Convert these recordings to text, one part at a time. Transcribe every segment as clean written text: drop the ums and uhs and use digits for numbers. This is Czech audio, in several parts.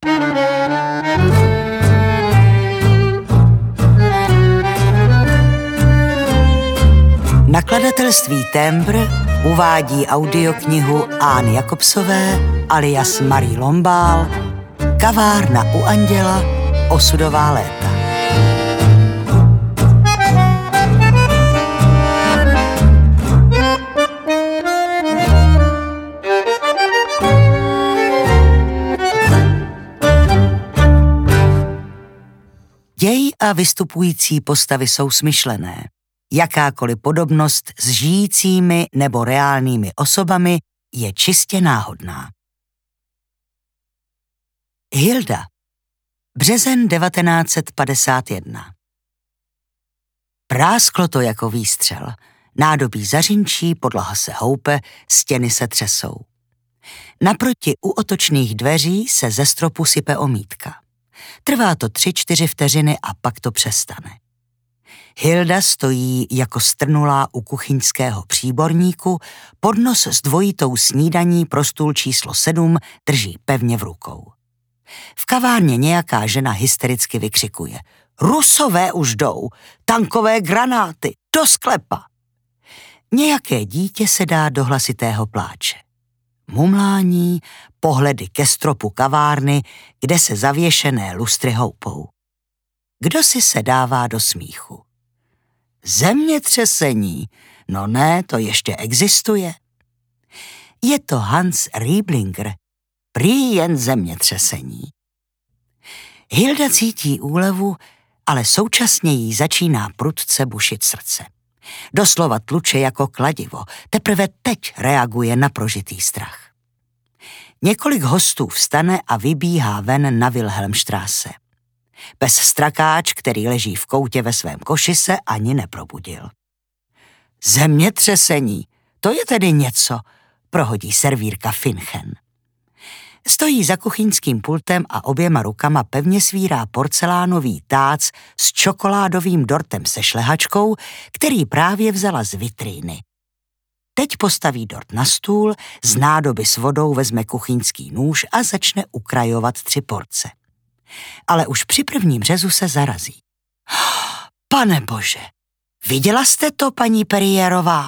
Nakladatelství Tembr uvádí audioknihu Anny Jakobsové alias Marie Lombal Kavárna u Anděla, osudová léta. Děj a vystupující postavy jsou smyšlené. Jakákoliv podobnost s žijícími nebo reálnými osobami je čistě náhodná. Hilda. Březen 1951. Prásklo to jako výstřel. Nádobí zařinčí, podlaha se houpe, stěny se třesou. Naproti u otočných dveří se ze stropu sype omítka. Trvá to 3-4 vteřiny a pak to přestane. Hilda stojí jako strnulá u kuchyňského příborníku, podnos s dvojitou snídaní pro stůl číslo 7 drží pevně v rukou. V kavárně nějaká žena hystericky vykřikuje: Rusové už jdou, tankové granáty, do sklepa! Nějaké dítě se dá do hlasitého pláče. Mumlání, pohledy ke stropu kavárny, kde se zavěšené lustry houpou. Kdo si se dává do smíchu? Zemětřesení? No ne, to ještě existuje. Je to Hans Rieblinger, prý jen zemětřesení. Hilda cítí úlevu, ale současně jí začíná prudce bušit srdce. Doslova tluče jako kladivo, teprve teď reaguje na prožitý strach. Několik hostů vstane a vybíhá ven na Wilhelmstrasse. Pes Strakáč, který leží v koutě ve svém koši, se ani neprobudil. Zemětřesení, to je tedy něco, prohodí servírka Finchen. Stojí za kuchyňským pultem a oběma rukama pevně svírá porcelánový tác s čokoládovým dortem se šlehačkou, který právě vzala z vitríny. Teď postaví dort na stůl, z nádoby s vodou vezme kuchyňský nůž a začne ukrajovat 3 porce. Ale už při prvním řezu se zarazí. Pane bože, viděla jste to, paní Perrierová?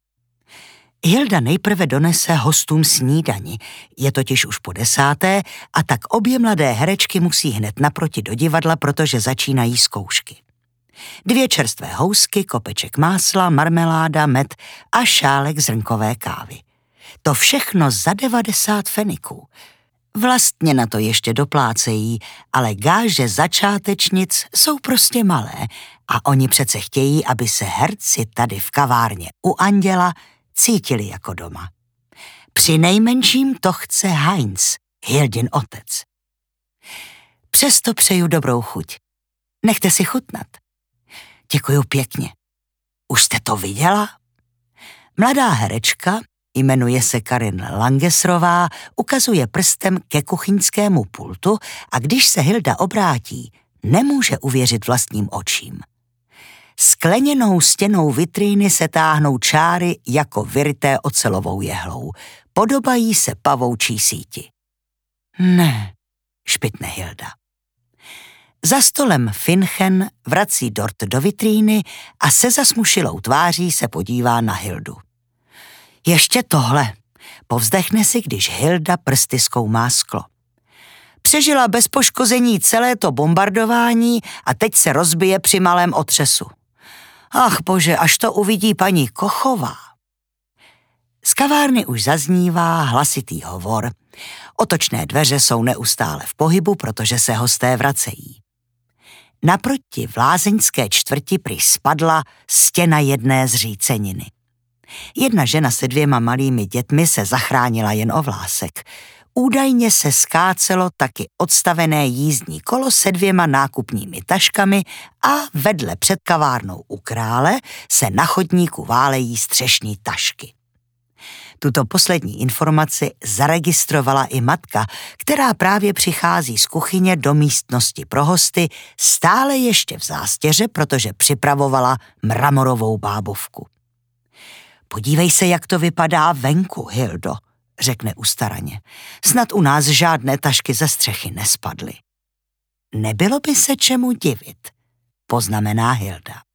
Hilda nejprve donese hostům snídani, je totiž už po 10. a tak obě mladé herečky musí hned naproti do divadla, protože začínají zkoušky. 2 čerstvé housky, kopeček másla, marmeláda, med a šálek zrnkové kávy. To všechno za 90 feniků. Vlastně na to ještě doplácejí, ale gáže začátečnic jsou prostě malé a oni přece chtějí, aby se herci tady v kavárně u Anděla cítili jako doma. Při nejmenším to chce Heinz, Hildin otec. Přesto přeju dobrou chuť. Nechte si chutnat. Děkuju pěkně. Už jste to viděla? Mladá herečka, jmenuje se Karin Langesrová, ukazuje prstem ke kuchyňskému pultu a když se Hilda obrátí, nemůže uvěřit vlastním očím. Skleněnou stěnou vitríny se táhnou čáry jako vyryté ocelovou jehlou. Podobají se pavoučí síti. Ne, špitne Hilda. Za stolem Finchen vrací dort do vitríny a se zasmušilou tváří se podívá na Hildu. Ještě tohle, povzdechne si, když Hilda prsty zkoumá sklo. Přežila bez poškození celé to bombardování a teď se rozbije při malém otřesu. Ach bože, až to uvidí paní Kochová. Z kavárny už zaznívá hlasitý hovor. Otočné dveře jsou neustále v pohybu, protože se hosté vracejí. Naproti v lázeňské čtvrti prý spadla stěna jedné zříceniny. Jedna žena se 2 malými dětmi se zachránila jen o vlásek. Údajně se skácelo taky odstavené jízdní kolo se 2 nákupními taškami a vedle před kavárnou u Krále se na chodníku válejí střešní tašky. Tuto poslední informaci zaregistrovala i matka, která právě přichází z kuchyně do místnosti pro hosty, stále ještě v zástěře, protože připravovala mramorovou bábovku. Podívej se, jak to vypadá venku, Hildo, řekne ustaraně. Snad u nás žádné tašky ze střechy nespadly. Nebylo by se čemu divit, poznamená Hilda.